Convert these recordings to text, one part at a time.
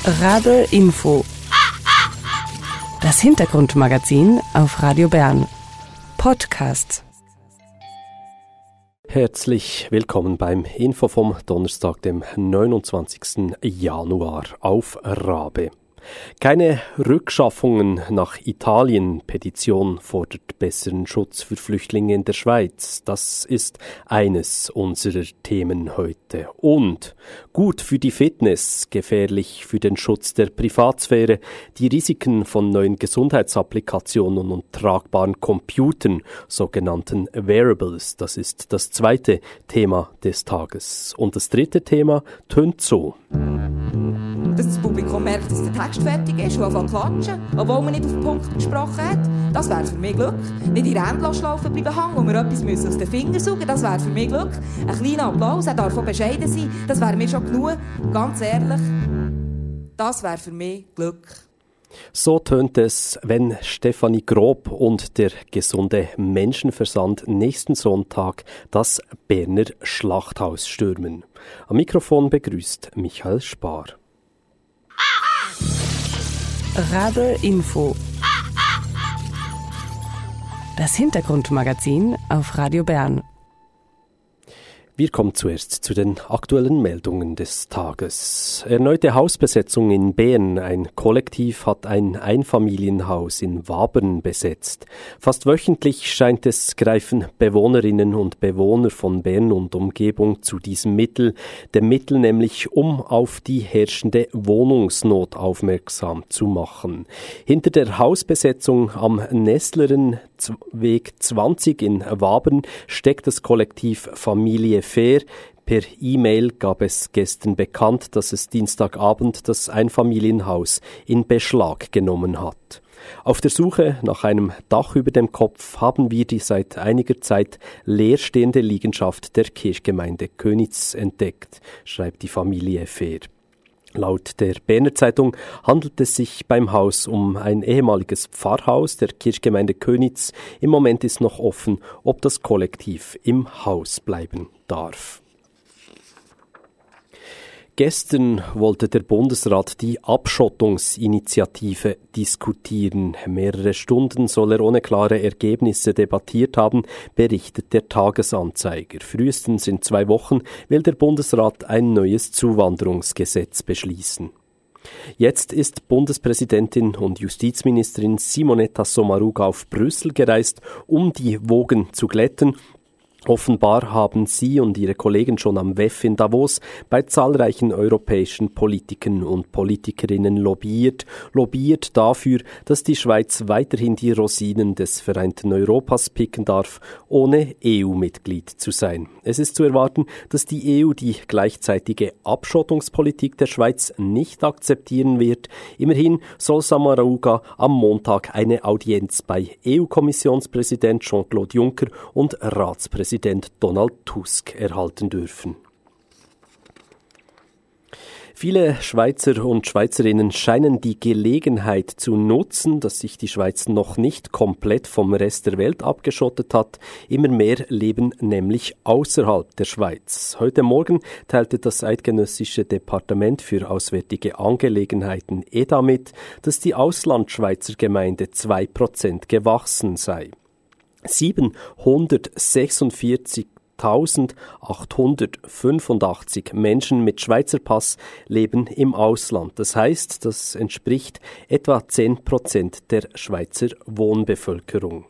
Radl Info. Das Hintergrundmagazin auf Radio Bern. Podcast. Herzlich willkommen beim Info vom Donnerstag, dem 29. Januar auf Rabe. Keine Rückschaffungen nach Italien. Petition fordert besseren Schutz für Flüchtlinge in der Schweiz. Das ist eines unserer Themen heute. Und gut für die Fitness, gefährlich für den Schutz der Privatsphäre, die Risiken von neuen Gesundheitsapplikationen und tragbaren Computern, sogenannten Wearables. Das ist das zweite Thema des Tages. Und das dritte Thema tönt so. Dass das Publikum merkt, dass der Text fertig ist und anfängt zu klatschen, obwohl man nicht auf den Punkt gesprochen hat. Das wäre für mich Glück. Nicht in Endlosschlaufen bleiben hängen, wo wir etwas aus den Fingern saugen. Das wäre für mich Glück. Ein kleiner Applaus, er darf auch bescheiden sein. Das wäre mir schon genug. Ganz ehrlich, das wäre für mich Glück. So tönt es, wenn Stefanie Grob und der gesunde Menschenversand nächsten Sonntag das Berner Schlachthaus stürmen. Am Mikrofon begrüßt Michael Spar. Radl Info. Das Hintergrundmagazin auf Radio Bern. Wir kommen zuerst zu den aktuellen Meldungen des Tages. Erneute Hausbesetzung in Bern. Ein Kollektiv hat ein Einfamilienhaus in Wabern besetzt. Fast wöchentlich scheint es, greifen Bewohnerinnen und Bewohner von Bern und Umgebung zu diesem Mittel. Dem Mittel nämlich, um auf die herrschende Wohnungsnot aufmerksam zu machen. Hinter der Hausbesetzung am Nestleren Weg 20 in Wabern steckt das Kollektiv Familie Fair. Per E-Mail gab es gestern bekannt, dass es Dienstagabend das Einfamilienhaus in Beschlag genommen hat. Auf der Suche nach einem Dach über dem Kopf haben wir die seit einiger Zeit leerstehende Liegenschaft der Kirchgemeinde Köniz entdeckt, schreibt die Familie Fair. Laut der Berner Zeitung handelt es sich beim Haus um ein ehemaliges Pfarrhaus der Kirchgemeinde Köniz. Im Moment ist noch offen, ob das Kollektiv im Haus bleiben darf. Gestern wollte der Bundesrat die Abschottungsinitiative diskutieren. Mehrere Stunden soll er ohne klare Ergebnisse debattiert haben, berichtet der Tagesanzeiger. Frühestens in 2 Wochen will der Bundesrat ein neues Zuwanderungsgesetz beschließen. Jetzt ist Bundespräsidentin und Justizministerin Simonetta Sommaruga auf Brüssel gereist, um die Wogen zu glätten. Offenbar haben sie und ihre Kollegen schon am WEF in Davos bei zahlreichen europäischen Politikern und Politikerinnen lobbyiert dafür, dass die Schweiz weiterhin die Rosinen des vereinten Europas picken darf, ohne EU-Mitglied zu sein. Es ist zu erwarten, dass die EU die gleichzeitige Abschottungspolitik der Schweiz nicht akzeptieren wird. Immerhin soll Sommaruga am Montag eine Audienz bei EU-Kommissionspräsident Jean-Claude Juncker und Ratspräsident Donald Tusk erhalten dürfen. Viele Schweizer und Schweizerinnen scheinen die Gelegenheit zu nutzen, dass sich die Schweiz noch nicht komplett vom Rest der Welt abgeschottet hat. Immer mehr leben nämlich außerhalb der Schweiz. Heute Morgen teilte das Eidgenössische Departement für Auswärtige Angelegenheiten EDA mit, dass die Auslandschweizer Gemeinde 2% gewachsen sei. 746.885 Menschen mit Schweizer Pass leben im Ausland. Das heißt, das entspricht etwa 10% der Schweizer Wohnbevölkerung.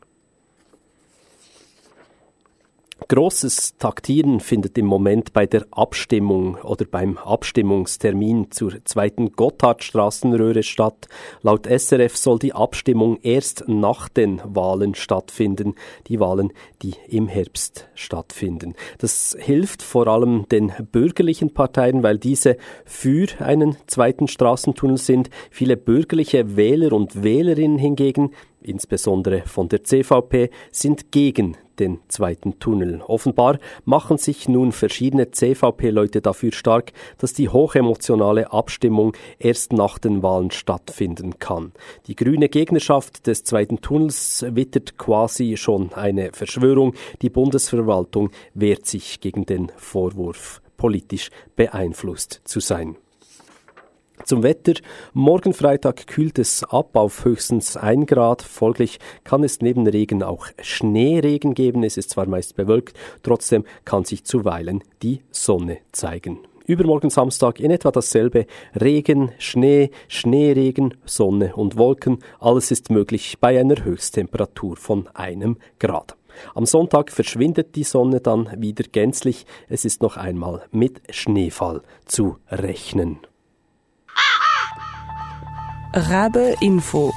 Großes Taktieren findet im Moment bei der Abstimmung oder beim Abstimmungstermin zur 2. Gotthardstrassenröhre statt. Laut SRF soll die Abstimmung erst nach den Wahlen stattfinden, die Wahlen, die im Herbst stattfinden. Das hilft vor allem den bürgerlichen Parteien, weil diese für einen 2. Strassentunnel sind. Viele bürgerliche Wähler und Wählerinnen hingegen, insbesondere von der CVP, sind gegen den 2. Tunnel. Offenbar machen sich nun verschiedene CVP-Leute dafür stark, dass die hochemotionale Abstimmung erst nach den Wahlen stattfinden kann. Die grüne Gegnerschaft des 2. Tunnels wittert quasi schon eine Verschwörung. Die Bundesverwaltung wehrt sich gegen den Vorwurf, politisch beeinflusst zu sein. Zum Wetter. Morgen Freitag kühlt es ab auf höchstens 1 Grad. Folglich kann es neben Regen auch Schneeregen geben. Es ist zwar meist bewölkt, trotzdem kann sich zuweilen die Sonne zeigen. Übermorgen Samstag in etwa dasselbe. Regen, Schnee, Schneeregen, Sonne und Wolken. Alles ist möglich bei einer Höchsttemperatur von 1 Grad. Am Sonntag verschwindet die Sonne dann wieder gänzlich. Es ist noch einmal mit Schneefall zu rechnen. Rabe Info.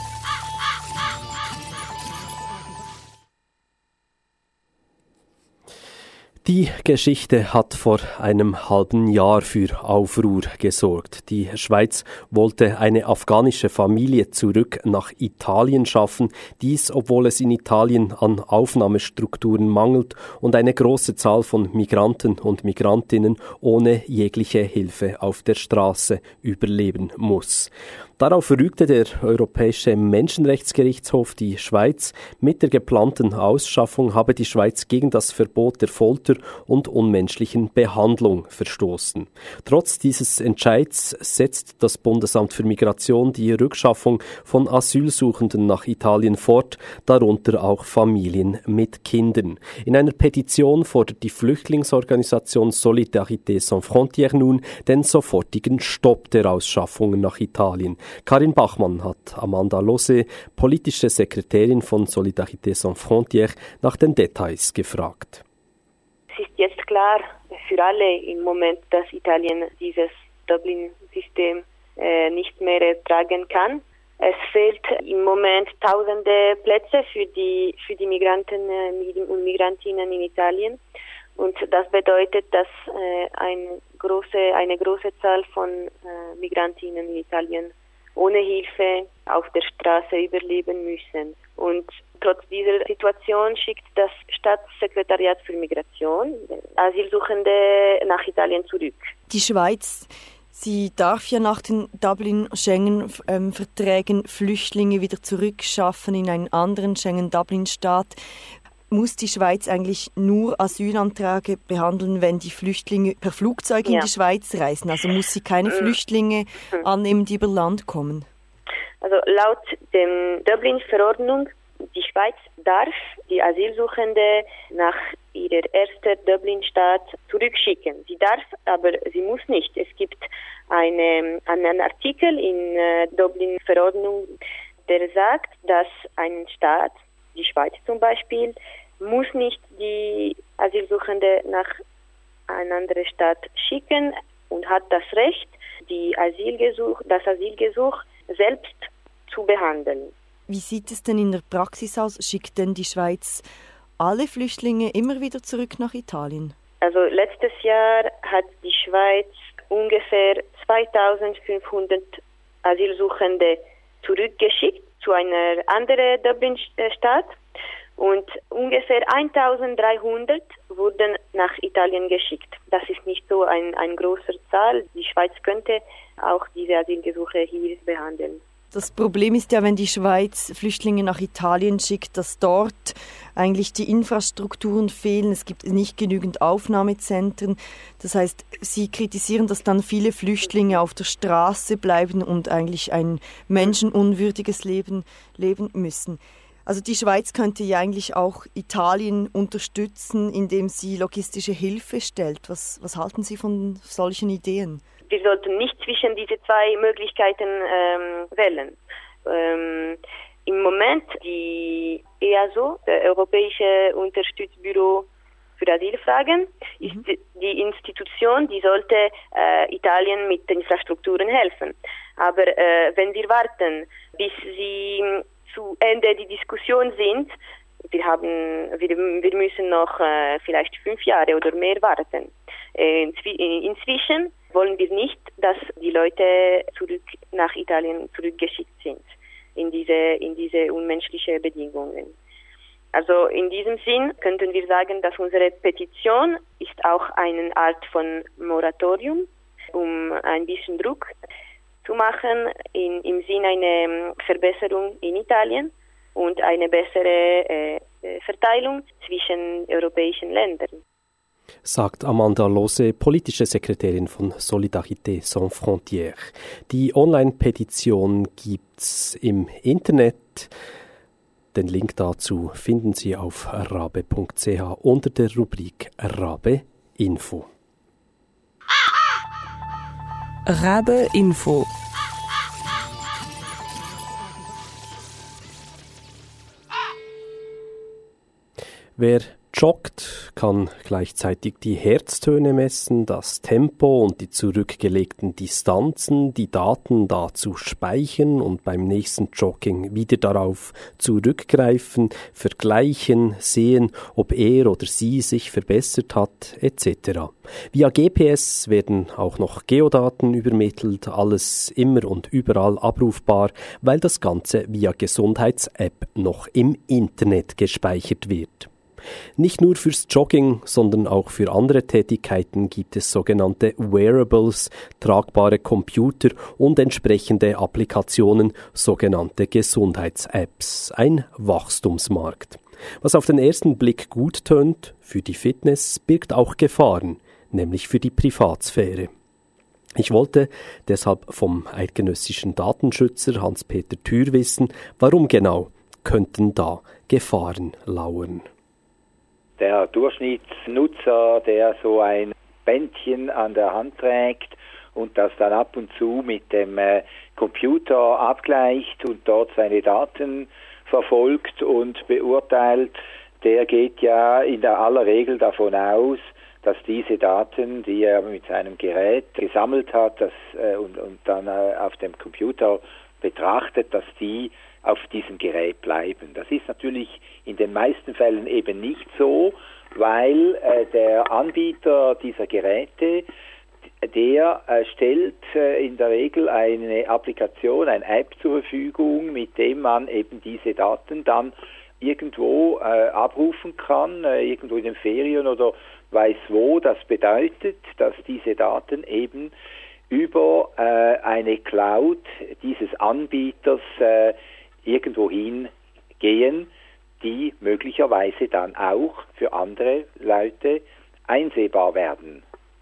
Die Geschichte hat vor einem halben Jahr für Aufruhr gesorgt. Die Schweiz wollte eine afghanische Familie zurück nach Italien schaffen. Dies, obwohl es in Italien an Aufnahmestrukturen mangelt und eine große Zahl von Migranten und Migrantinnen ohne jegliche Hilfe auf der Straße überleben muss. Darauf rügte der Europäische Menschenrechtsgerichtshof die Schweiz. Mit der geplanten Ausschaffung habe die Schweiz gegen das Verbot der Folter und unmenschlichen Behandlung verstoßen. Trotz dieses Entscheids setzt das Bundesamt für Migration die Rückschaffung von Asylsuchenden nach Italien fort, darunter auch Familien mit Kindern. In einer Petition fordert die Flüchtlingsorganisation Solidarité Sans Frontières nun den sofortigen Stopp der Ausschaffungen nach Italien. Karin Bachmann hat Amanda Lose, politische Sekretärin von Solidarité Sans Frontières, nach den Details gefragt. Es ist jetzt klar für alle im Moment, dass Italien dieses Dublin-System nicht mehr tragen kann. Es fehlt im Moment tausende Plätze für die Migranten und Migrantinnen in Italien. Und das bedeutet, dass eine große Zahl von Migrantinnen in Italien ohne Hilfe auf der Straße überleben müssen. Und trotz dieser Situation schickt das Staatssekretariat für Migration Asylsuchende nach Italien zurück. Die Schweiz, sie darf ja nach den Dublin-Schengen-Verträgen Flüchtlinge wieder zurückschaffen in einen anderen Schengen-Dublin-Staat. Muss die Schweiz eigentlich nur Asylanträge behandeln, wenn die Flüchtlinge per Flugzeug in die Schweiz reisen? Also muss sie keine Flüchtlinge annehmen, die über Land kommen? Also laut der Dublin-Verordnung, die Schweiz darf die Asylsuchende nach ihrer ersten Dublin-Staat zurückschicken. Sie darf, aber sie muss nicht. Es gibt einen Artikel in der Dublin-Verordnung, der sagt, dass ein Staat, die Schweiz zum Beispiel, muss nicht die Asylsuchende nach einer anderen Stadt schicken und hat das Recht, das Asylgesuch selbst zu behandeln. Wie sieht es denn in der Praxis aus? Schickt denn die Schweiz alle Flüchtlinge immer wieder zurück nach Italien? Also letztes Jahr hat die Schweiz ungefähr 2500 Asylsuchende zurückgeschickt zu einer anderen Dublin-Stadt und ungefähr 1300 wurden nach Italien geschickt. Das ist nicht so ein großer Zahl. Die Schweiz könnte auch diese Asylgesuche hier behandeln. Das Problem ist ja, wenn die Schweiz Flüchtlinge nach Italien schickt, dass dort eigentlich die Infrastrukturen fehlen. Es gibt nicht genügend Aufnahmezentren. Das heißt, Sie kritisieren, dass dann viele Flüchtlinge auf der Straße bleiben und eigentlich ein menschenunwürdiges Leben leben müssen. Also die Schweiz könnte ja eigentlich auch Italien unterstützen, indem sie logistische Hilfe stellt. Was halten Sie von solchen Ideen? Wir sollten nicht zwischen diese zwei Möglichkeiten wählen. Im Moment die EASO, das Europäische Unterstützbüro für Asylfragen, ist die Institution, die sollte Italien mit den Infrastrukturen helfen. Aber wenn wir warten, bis sie zu Ende die Diskussion sind, wir müssen noch vielleicht 5 Jahre oder mehr warten. Inzwischen wollen wir nicht, dass die Leute zurück nach Italien zurückgeschickt sind in diese unmenschlichen Bedingungen. Also in diesem Sinn könnten wir sagen, dass unsere Petition ist auch eine Art von Moratorium, um ein bisschen Druck zu machen im Sinne einer Verbesserung in Italien und eine bessere Verteilung zwischen europäischen Ländern. sagt Amanda Lose, politische Sekretärin von Solidarité Sans Frontières. Die Online-Petition gibt's im Internet. Den Link dazu finden Sie auf rabe.ch unter der Rubrik Rabe Info. Rabe Info. Wer joggt, kann gleichzeitig die Herztöne messen, das Tempo und die zurückgelegten Distanzen, die Daten dazu speichern und beim nächsten Jogging wieder darauf zurückgreifen, vergleichen, sehen, ob er oder sie sich verbessert hat, etc. Via GPS werden auch noch Geodaten übermittelt, alles immer und überall abrufbar, weil das Ganze via Gesundheits-App noch im Internet gespeichert wird. Nicht nur fürs Jogging, sondern auch für andere Tätigkeiten gibt es sogenannte Wearables, tragbare Computer und entsprechende Applikationen, sogenannte Gesundheits-Apps. Ein Wachstumsmarkt. Was auf den ersten Blick gut tönt, für die Fitness birgt auch Gefahren, nämlich für die Privatsphäre. Ich wollte deshalb vom eidgenössischen Datenschützer Hans-Peter Thür wissen, warum genau könnten da Gefahren lauern. Der Durchschnittsnutzer, der so ein Bändchen an der Hand trägt und das dann ab und zu mit dem Computer abgleicht und dort seine Daten verfolgt und beurteilt, der geht ja in der aller Regel davon aus, dass diese Daten, die er mit seinem Gerät gesammelt hat und dann auf dem Computer betrachtet, dass die auf diesem Gerät bleiben. Das ist natürlich in den meisten Fällen eben nicht so, weil der Anbieter dieser Geräte, der stellt in der Regel eine Applikation, eine App zur Verfügung, mit dem man eben diese Daten dann irgendwo abrufen kann, irgendwo in den Ferien oder weiß wo. Das bedeutet, dass diese Daten eben über eine Cloud dieses Anbieters irgendwo hingehen, die möglicherweise dann auch für andere Leute einsehbar werden.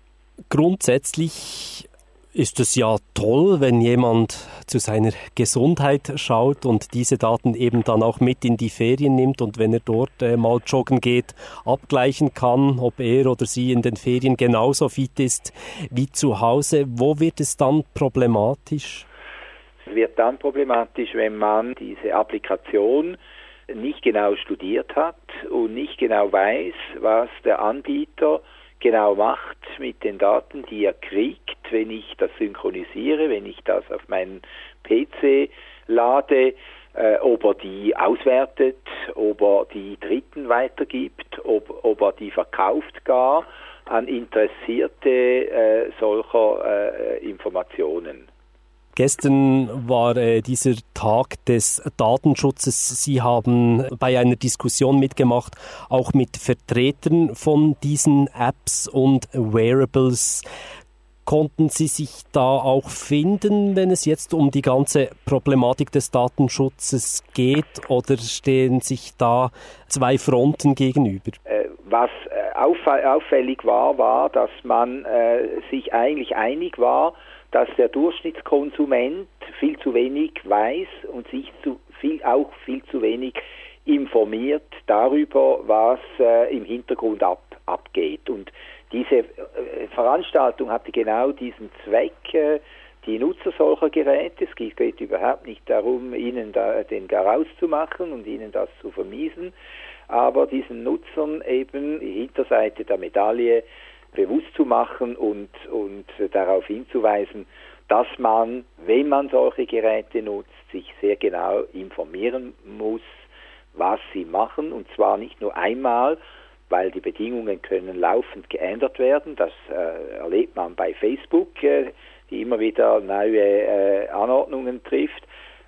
Grundsätzlich ist es ja toll, wenn jemand zu seiner Gesundheit schaut und diese Daten eben dann auch mit in die Ferien nimmt und wenn er dort mal joggen geht, abgleichen kann, ob er oder sie in den Ferien genauso fit ist wie zu Hause. Wo wird es dann problematisch? Es wird dann problematisch, wenn man diese Applikation nicht genau studiert hat und nicht genau weiß, was der Anbieter genau macht mit den Daten, die er kriegt, wenn ich das synchronisiere, wenn ich das auf meinen PC lade, ob er die auswertet, ob er die Dritten weitergibt, ob er die verkauft gar an Interessierte solcher Informationen. Gestern war dieser Tag des Datenschutzes. Sie haben bei einer Diskussion mitgemacht, auch mit Vertretern von diesen Apps und Wearables. Konnten Sie sich da auch finden, wenn es jetzt um die ganze Problematik des Datenschutzes geht, oder stehen sich da zwei Fronten gegenüber? Was auffällig war, dass man sich eigentlich einig war, dass der Durchschnittskonsument viel zu wenig weiß und sich viel zu wenig informiert darüber, was im Hintergrund abgeht. Und diese Veranstaltung hatte genau diesen Zweck, die Nutzer solcher Geräte, es geht überhaupt nicht darum, ihnen den Garaus zu machen und ihnen das zu vermiesen, aber diesen Nutzern eben die Hinterseite der Medaille bewusst zu machen und darauf hinzuweisen, dass man, wenn man solche Geräte nutzt, sich sehr genau informieren muss, was sie machen, und zwar nicht nur einmal, weil die Bedingungen können laufend geändert werden. Das erlebt man bei Facebook, die immer wieder neue Anordnungen trifft.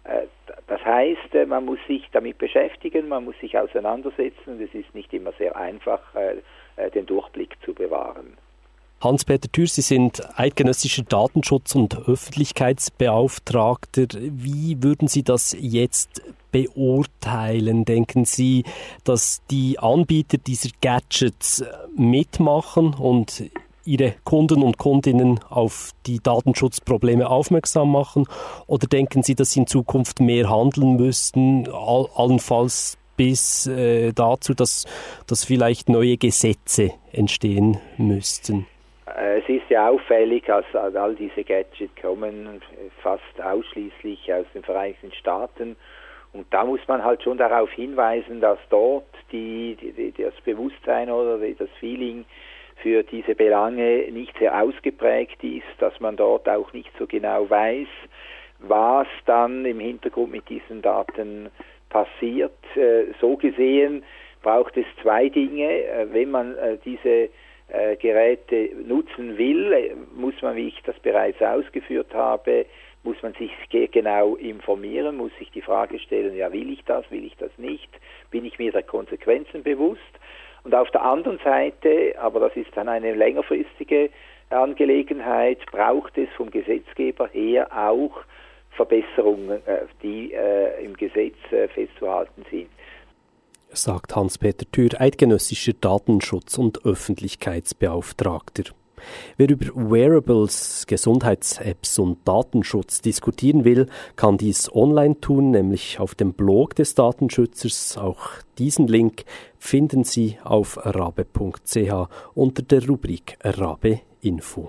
Das heißt, man muss sich damit beschäftigen, man muss sich auseinandersetzen, und es ist nicht immer sehr einfach, den Durchblick zu bewahren. Hans-Peter Thür, Sie sind eidgenössischer Datenschutz- und Öffentlichkeitsbeauftragter. Wie würden Sie das jetzt beurteilen? Denken Sie, dass die Anbieter dieser Gadgets mitmachen und ihre Kunden und Kundinnen auf die Datenschutzprobleme aufmerksam machen? Oder denken Sie, dass sie in Zukunft mehr handeln müssten, allenfalls bis dazu, dass vielleicht neue Gesetze entstehen müssten? Es ist ja auffällig, dass all diese Gadgets kommen fast ausschließlich aus den Vereinigten Staaten. Und da muss man halt schon darauf hinweisen, dass dort das Bewusstsein oder das Feeling für diese Belange nicht sehr ausgeprägt ist, dass man dort auch nicht so genau weiß, was dann im Hintergrund mit diesen Daten passiert. So gesehen braucht es zwei Dinge. Wenn man diese Geräte nutzen will, muss man, wie ich das bereits ausgeführt habe, muss man sich genau informieren, muss sich die Frage stellen, ja, will ich das nicht, bin ich mir der Konsequenzen bewusst? Und auf der anderen Seite, aber das ist dann eine längerfristige Angelegenheit, braucht es vom Gesetzgeber her auch Verbesserungen, die im Gesetz festzuhalten sind. Sagt Hans-Peter Thür, eidgenössischer Datenschutz- und Öffentlichkeitsbeauftragter. Wer über Wearables, Gesundheits-Apps und Datenschutz diskutieren will, kann dies online tun, nämlich auf dem Blog des Datenschützers. Auch diesen Link finden Sie auf rabe.ch unter der Rubrik Rabe Info.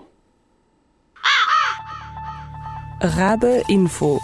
Rabe Info.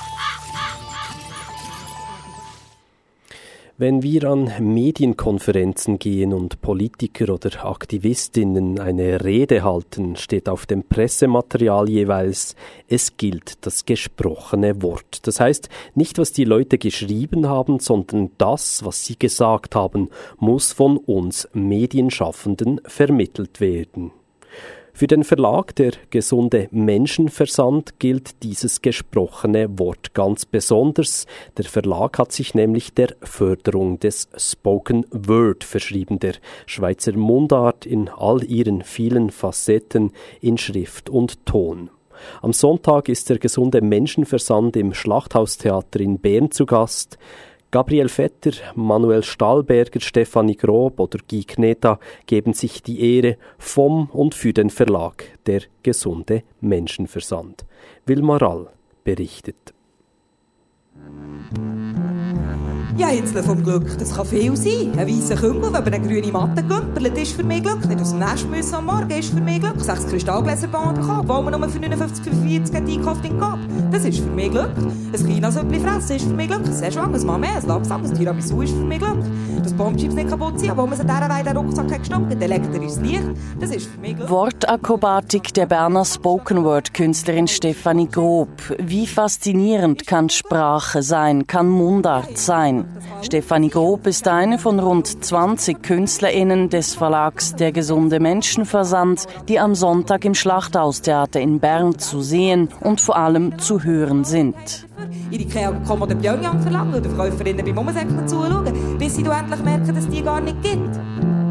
Wenn wir an Medienkonferenzen gehen und Politiker oder Aktivistinnen eine Rede halten, steht auf dem Pressematerial jeweils, es gilt das gesprochene Wort. Das heißt, nicht was die Leute geschrieben haben, sondern das, was sie gesagt haben, muss von uns Medienschaffenden vermittelt werden. Für den Verlag Der gesunde Menschenversand gilt dieses gesprochene Wort ganz besonders. Der Verlag hat sich nämlich der Förderung des Spoken Word verschrieben, der Schweizer Mundart in all ihren vielen Facetten in Schrift und Ton. Am Sonntag ist der gesunde Menschenversand im Schlachthaustheater in Bern zu Gast. Gabriel Vetter, Manuel Stahlberger, Stefanie Grob oder Guy Kneta geben sich die Ehre vom und für den Verlag Der gesunde Menschenversand. Wilma Rall berichtet. Ja, Insel vom Glück, das kann viel sein. Ein weisser Küngel, der über eine grüne Matte gümpelt, ist für mich Glück. Nicht aus dem Nest müssen am Morgen ist für mich Glück. 6 Kristallgläser bekommen, wo man nur für 59,45 einkauft in Gab. Das ist für mich Glück. Ein China-Süppli fressen ist für mich Glück. Ein Szechuan, ein Mamé, ein Lapsam, ein Tiramisu ist für mich Glück. Dass Bombchips nicht kaputt sind, wo man sie dieser Weide den Rucksack hat gestunken, elektrisches Licht, das ist für mich Glück. Wortakrobatik der Berner Spoken-Word-Künstlerin Stefanie Grob. Wie faszinierend kann Sprache sein, kann Mundart sein. Stefanie Grob ist eine von rund 20 KünstlerInnen des Verlags Der gesunde Menschenversand, die am Sonntag im Schlachthaustheater in Bern zu sehen und vor allem zu hören sind. Ihre Ikea kommen den Pyongyang verlangen und den Verkäuferinnen beim Umsäckchen zuschauen, bis sie endlich merken, dass es die gar nicht gibt.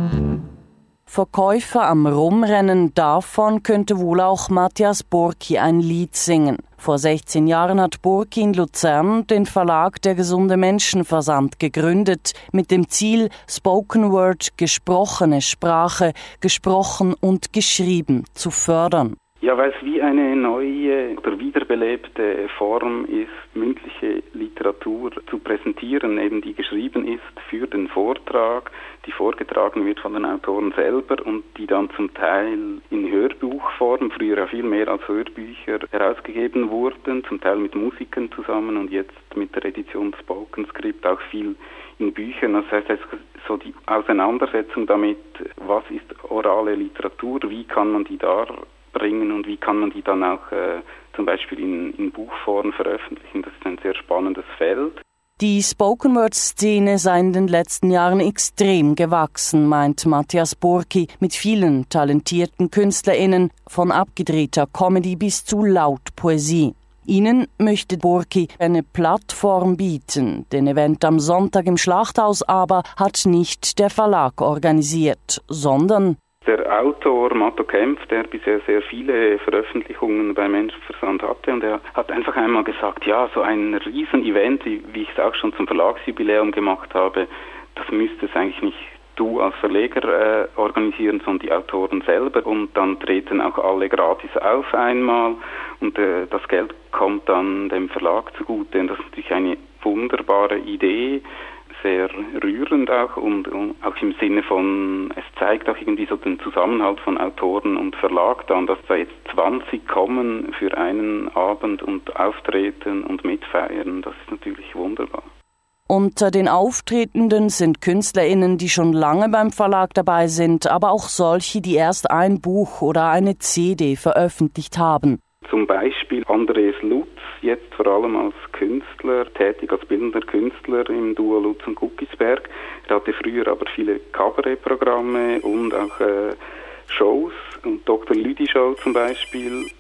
Verkäufer am Rumrennen, davon könnte wohl auch Matthias Burki ein Lied singen. Vor 16 Jahren hat Burki in Luzern den Verlag Der gesunde Menschenversand gegründet, mit dem Ziel, Spoken Word, gesprochene Sprache, gesprochen und geschrieben zu fördern. Ja, weil es wie eine neue oder wiederbelebte Form ist, mündliche Literatur zu präsentieren, eben die geschrieben ist für den Vortrag, die vorgetragen wird von den Autoren selber und die dann zum Teil in Hörbuchform, früher ja viel mehr als Hörbücher, herausgegeben wurden, zum Teil mit Musikern zusammen und jetzt mit der Edition Spoken Script auch viel in Büchern. Das heißt, so die Auseinandersetzung damit, was ist orale Literatur, wie kann man die darbringen und wie kann man die dann auch zum Beispiel in Buchform veröffentlichen. Das ist ein sehr spannendes Feld. Die Spoken-Word-Szene sei in den letzten Jahren extrem gewachsen, meint Matthias Burki, mit vielen talentierten KünstlerInnen, von abgedrehter Comedy bis zu Lautpoesie. Ihnen möchte Burki eine Plattform bieten. Den Event am Sonntag im Schlachthaus aber hat nicht der Verlag organisiert, sondern der Autor Matto Kempf, der bisher sehr viele Veröffentlichungen bei Menschenverstand hatte, und er hat einfach einmal gesagt, ja, so ein Riesen-Event, wie ich es auch schon zum Verlagsjubiläum gemacht habe, das müsste es eigentlich nicht du als Verleger organisieren, sondern die Autoren selber, und dann treten auch alle gratis auf einmal und das Geld kommt dann dem Verlag zugute. Und das ist natürlich eine wunderbare Idee, sehr rührend auch und auch im Sinne von, es zeigt auch irgendwie so den Zusammenhalt von Autoren und Verlag dann, dass da jetzt 20 kommen für einen Abend und auftreten und mitfeiern. Das ist natürlich wunderbar. Unter den Auftretenden sind KünstlerInnen, die schon lange beim Verlag dabei sind, aber auch solche, die erst ein Buch oder eine CD veröffentlicht haben. Zum Beispiel Andres Lutz, jetzt vor allem als Künstler, tätig als bildender Künstler im Duo Lutz und Guckisberg. Er hatte früher aber viele Kabarettprogramme und auch Shows, und Dr. Lüdi Show zum Beispiel.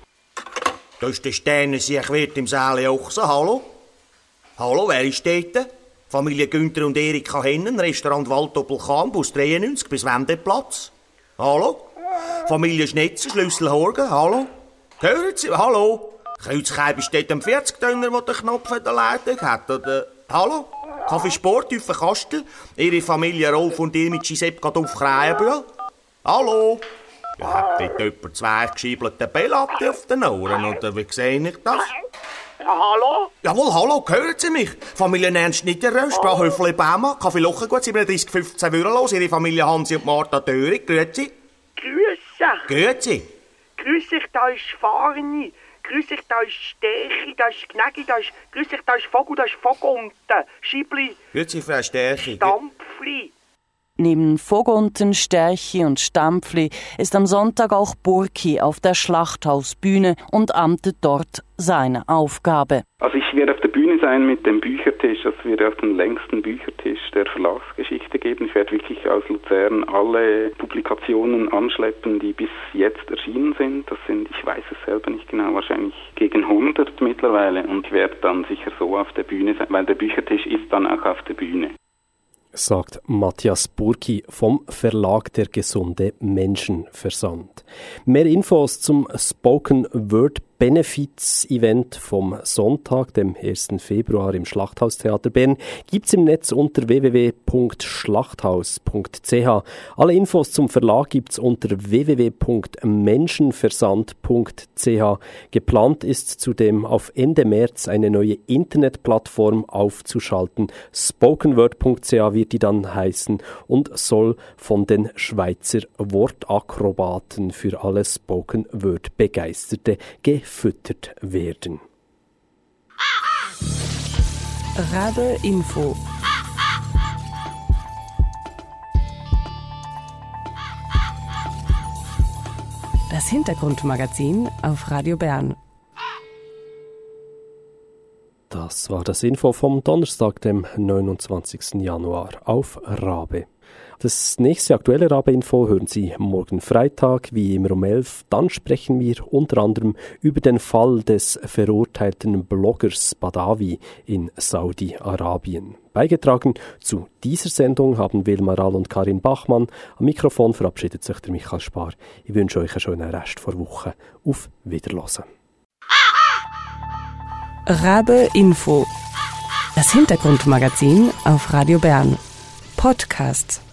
Da ist der Sternensiechwirt im Säle Ochsen. Hallo? Hallo, wer ist dort? Familie Günther und Erika Hennen, Restaurant Walddoppel-Kahn, Bus 93 bis Wendeplatz. Hallo? Familie Schnetzer, Schlüssel Horgen. Hallo? Hören Sie? Hallo? Kreuzkeib ist dort am 40-Tonner, wo der Knopf in der Leitung hat, oder? Hallo? Kaffee Sport, Tüffe Kastel, Ihre Familie Rolf und ihr mit Giuseppe geht auf Krähenbühl. Hallo? Ja, hat dort jemand 2 geschiebelte Bellatte auf den Ohren, oder wie sehe ich das? Ja, hallo? Jawohl, hallo, hören Sie mich? Familie Ernst Schnitterer, Sprachhöfle Bäma, Kaffee Lochengut, 3715 Würenlos, Ihre Familie Hansi und Martha Döring, grüezi. Grüße. Grüezi. Grüß dich, da ist Farni. Grüß dich, da ist Stärchi, da ist Gnägi, grüß dich, da ist Vogel, da ist Vogunten, Schiebli. Grüezi, Frau Stärchi. Stampfli. Neben Vogunten, Stärchi und Stampfli ist am Sonntag auch Burki auf der Schlachthausbühne und amtet dort seine Aufgabe. Also ich werde auf der Bühne sein mit dem Büchertisch, das wird auf den längsten Büchertisch der Verlagsgeschichte geben. Ich werde wirklich aus Luzern alle Publikationen anschleppen, die bis jetzt erschienen sind. Das sind, ich weiß es selber nicht genau, wahrscheinlich gegen 100 mittlerweile, und ich werde dann sicher so auf der Bühne sein, weil der Büchertisch ist dann auch auf der Bühne. Sagt Matthias Burki vom Verlag Der gesunde Menschenversand. Mehr Infos zum Spoken Word Benefits Event vom Sonntag, dem 1. Februar im Schlachthaustheater Bern, gibt's im Netz unter www.schlachthaus.ch. Alle Infos zum Verlag gibt's unter www.menschenversand.ch. Geplant ist zudem auf Ende März eine neue Internetplattform aufzuschalten. Spokenword.ch wird die dann heißen und soll von den Schweizer Wortakrobaten für alle Spoken Word Begeisterte gefüttert werden. Rabe Info. Das Hintergrundmagazin auf Radio Bern. Das war das Info vom Donnerstag, dem 29. Januar auf Rabe. Das nächste aktuelle Rabe-Info hören Sie morgen Freitag, wie immer um 11. Dann sprechen wir unter anderem über den Fall des verurteilten Bloggers Badawi in Saudi-Arabien. Beigetragen zu dieser Sendung haben Wilma Rall und Karin Bachmann. Am Mikrofon verabschiedet sich der Michael Spar. Ich wünsche euch einen schönen Rest vor Woche. Auf Wiederhören. Rabe Info. Das Hintergrundmagazin auf Radio Bern. Podcast.